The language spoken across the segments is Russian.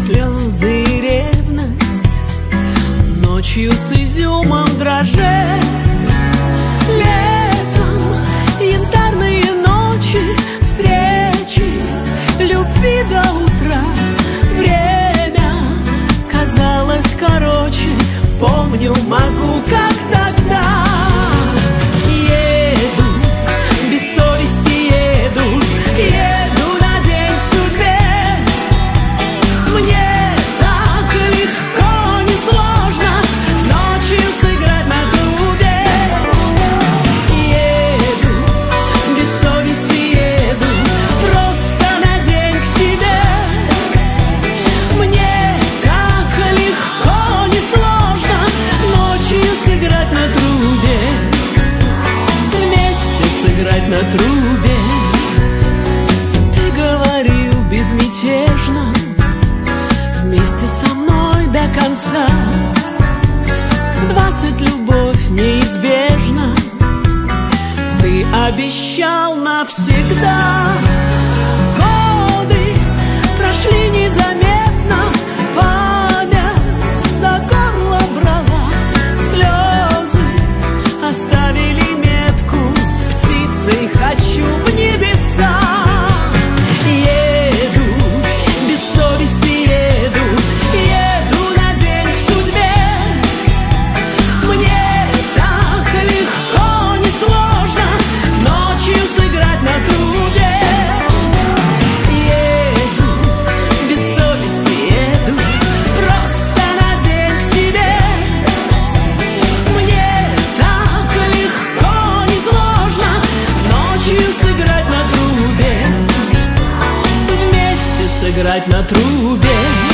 слезы и ревность, ночью с изюмом дроже. Летом янтарные ночи, встречи, любви до утра. Время казалось короче, помню, могу, как тогда. Еду, без совести еду, еду на день в судьбе. Мне так легко, несложно ночью сыграть на трубе. Еду, без совести еду, просто на день к тебе. Мне так легко, несложно ночью сыграть на трубе. Вместе сыграть на трубе. Ты говорил безмятежно, вместе со мной до конца. В 20 любовь неизбежна, ты обещал навсегда. Годы прошли незаметно, память за горло брала. Слезы оставили метку, птицей хочу в небеса. Еду, без совести еду, еду на день к судьбе. Мне так легко, несложно ночью сыграть на трубе. Еду, без совести еду, просто на день к тебе. Мне так легко, несложно ночью сыграть на трубе. Вместе сыграть на трубе.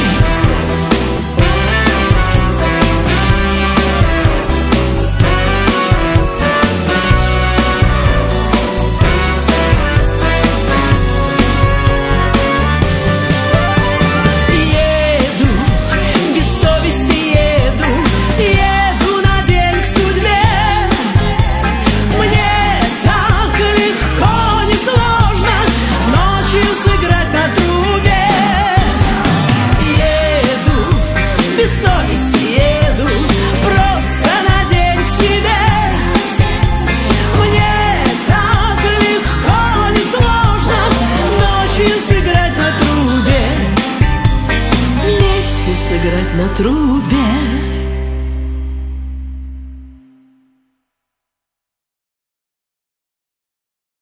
Еду, без совести еду, еду на день к судьбе. Мне так легко, несложно ночью сыграть на трубе. Еду, без совести еду, просто на день к тебе. Мне так легко, несложно ночью сыграть на трубе. Вместе сыграть на трубе.